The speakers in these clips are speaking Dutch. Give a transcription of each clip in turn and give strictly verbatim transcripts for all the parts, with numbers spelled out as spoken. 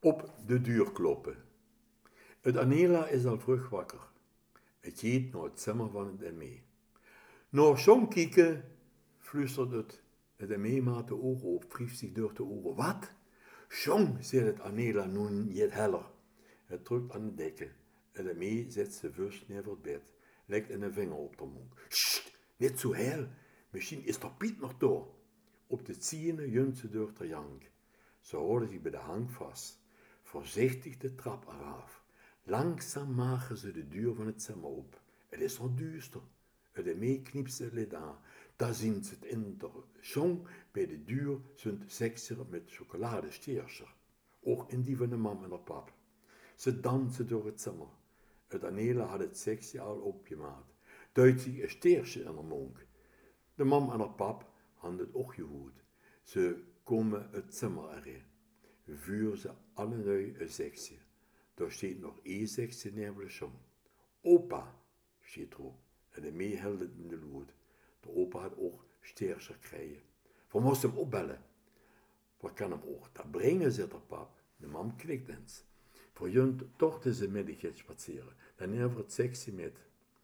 Op de deur kloppen. Het Anela is al vroeg wakker. Het gaat naar het zimmer van het M E. Naar John kijken, fluistert het. Het M E maakt de ogen op, wrijft zich door de ogen. Wat? John, zegt het Anela nu niet heller. Het drukt aan de dekken. Het M E zet zijn vuist neer voor het bed. Legt een vinger op de mond. Sst, niet zo heel. Misschien is er Piet nog daar. Op de zinnen junt ze door de jank. Ze houden zich bij de hang vast. Voorzichtig de trap eraf. Langzaam maken ze de deur van het zimmer op. Het is nog duister. Het M E knipt ze het lid aan. Daar zien ze het in de zon bij de deur zijn sekser met chocoladesteerser. Ook in die van de mam en de pap. Ze dansen door het zimmer. Het Anela had het seksje al opgemaakt. Duidt zich een steersje in de monk. De mam en de pap hadden het ook gehoord. Ze komen het zimmer erin. Vuur ze allebei een seksje. Daar staat nog één seksje neer voor de zon. Opa, staat erop. En de mee hield het in de lood. De opa had ook steerser krijgen. We moesten hem opbellen. Wat kan hem ook? Dat brengen, zegt de pap. De mam knikt eens. Voor junt tochten ze middag spaceren. Dan neer voor het seksje met.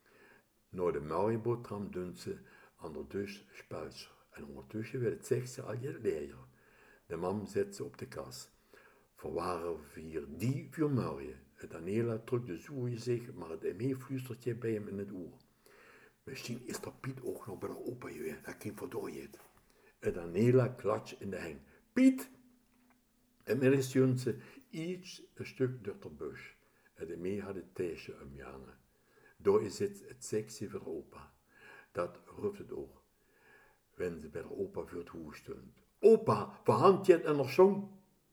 Naar de Mariebootram doen ze aan de dus spuitser. En ondertussen werd het seksje al je leger. De mam zet ze op de kas. Verwaren vier die voor Marie. Het Anela drukte zoeje zich, maar het M E fluistertje bij hem in het oor. Misschien is er Piet ook nog bij de opa geweest, dat kind verdoorjeet. Het Anela klatscht in de heng. Piet! En middags junt ze iets een stuk door de bus. Het M E had het theesje omjangen. Daar is het het seksje voor de opa. Dat roept het ook. Wenn ze bij de opa voor het huis stond. Opa, verhand je het en nog zong?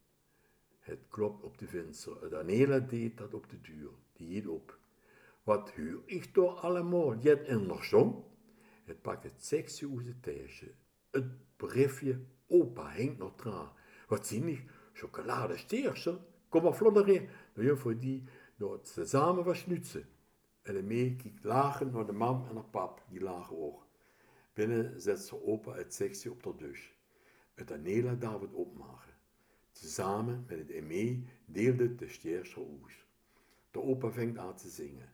Het klopt op de venster. Het Anela deed dat op de deur. Die hield op. Wat huur ik door allemaal? Jet en nog zong? Het pakt het seksje uit het theesje. Het briefje, opa hangt nog dra. Wat zie ik? Chocoladesteerser? Kom maar vlodder in. Dan je voor die door het samen was schnutsen. En de mee kijkt lagen naar de mam en de pap, die lagen ook. Binnen zet ze opa het seksje op de dus. Het Anela darf het opmaken. Samen met het M E deelde de steerser uit. De opa vangt aan te zingen.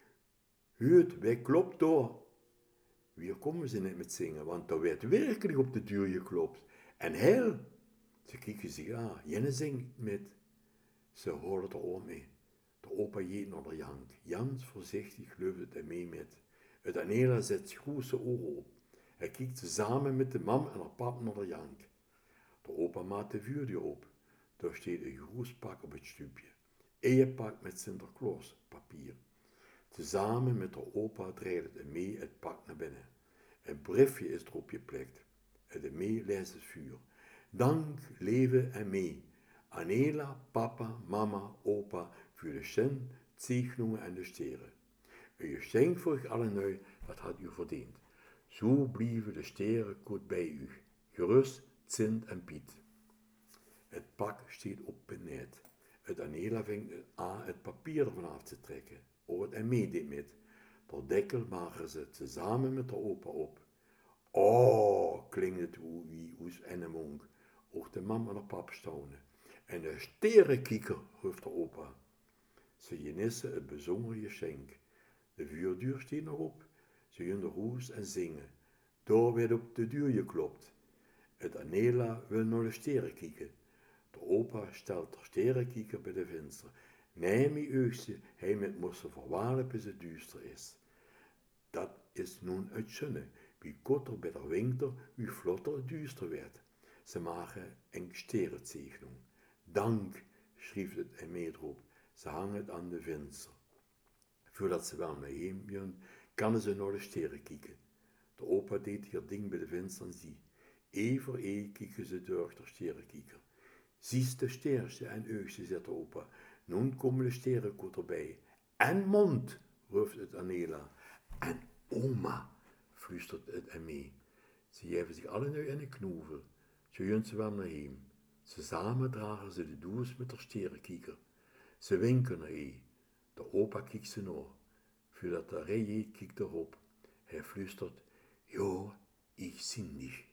Huurt, wij klopt door. Weer komen ze niet met zingen, want er werd werkelijk op de deur geklopt. En heel. Ze kijken zich aan. Jenne zingt met. Ze horen er om mee. De opa jeet naar de jank. Jans voorzichtig leupt het mee met. Het Anela zet groese ogen op. Hij kijkt samen met de mam en haar pap naar de jank. De opa maakt de vuurdeur op. Daar staat een groespak op het stoepje. Eierpak met Sinterklaas papier. Tezamen met de opa draait het mee het pak naar binnen. Een briefje is erop geplakt. Het mee leest het vuur. Dank, leven en mee. Anela, papa, mama, opa, voor de zin, zegeningen en de steren. Een geschenk voor u allen nu, dat had u verdiend. Zo blijven de steren goed bij u. Gerust, Sint en Piet. Het pak staat op het net. Het Anela vindt aan het papier ervan af te trekken. Ook het M E deed met. De dekkel maken ze tezamen met de opa op. Oh, klinkt het wie oes en een monk. Ook de mam en de pap stonen. En de sterrenkieker, roept de opa. Ze genissen het bezongen geschenk. De vuurduur staat nog op. Ze gaan de roes en zingen. Daar werd op de deur geklopt. Het Anela wil naar de sterren kijken. De opa stelt de sterrenkieker bij de venster. Nee, mijn oogstje, hij met moesten verwalen bis het duister is. Dat is nun het zonne. Wie korter bij de winter, wie vlotter het duister werd. Ze maken een sterrenzegening. Dank, schreef het M E erop. Ze hangen het aan de venster. Voordat ze wel naar heen gaan, kunnen ze naar de sterren kijken. De opa deed hier ding bij de venster en zie. Eén voor één kijken ze door de sterrenkieker. Zies de sterretje en oogstje, zegt de opa. Nu komen de sterrenkoet erbij. En mond, roept het Anela. En oma, fluistert het M E. Ze geven zich alle nu in een knoevel. Zo gaan ze wel naar hem. Samen dragen ze de doos met de sterrenkieker. Ze winken naar een. De opa kijkt ze naar. Voordat de rij kijkt erop. Hij fluistert. Jo, ik zie niet.